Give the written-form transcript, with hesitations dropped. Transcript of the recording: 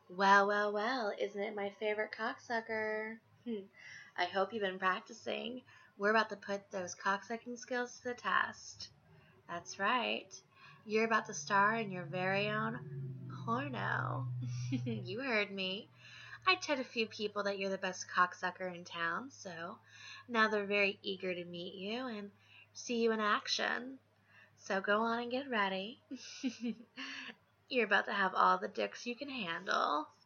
Well, well, well, isn't it my favorite cocksucker? I hope you've been practicing. We're about to put those cocksucking skills to the test. That's right. You're about to star in your very own porno. You heard me. I told a few people that you're the best cocksucker in town, so now they're very eager to meet you and see you in action. So go on and get ready. You're about to have all the dicks you can handle.